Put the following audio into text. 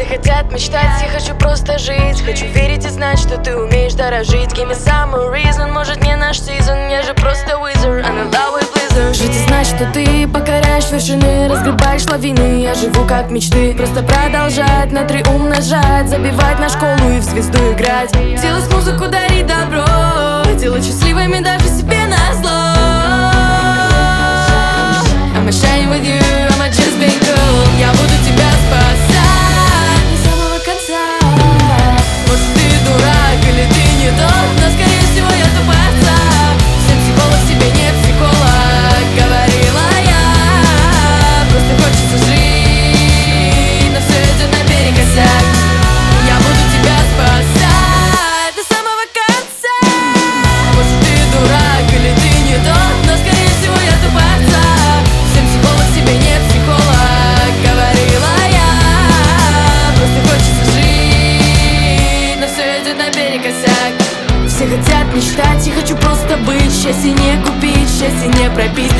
Все хотят мечтать, я хочу просто жить. Хочу верить и знать, что ты умеешь дорожить. Give me some reason, может не наш сезон. Я же просто wizard, I'm in love with blizzard. Жить и знать, что ты покоряешь вершины, разгребаешь лавины. Я живу как мечты, просто продолжать, на 3 умножать, забивать на школу и в звезду играть. Делать музыку, дарить добро, делать счастливыми даже себе назло. I'ma shine with you, I'ma just be cool. Я буду тебя спасать до самого конца. Может ты дурак или ты не тот, но скорее всего я тупица. Всем психолог, себе не психолог, говорила я. Просто хочется жить, но все идет наперекосяк. Я буду тебя спасать до самого конца. Может ты дурак или ты не тот, но скорее всего я тупица. Всем психолог, себе не психолог, говорила я. Просто хочется жить, но все идет наперекосяк. Все хотят мечтать, я хочу просто быть. Счастье не купить, счастье не пропить.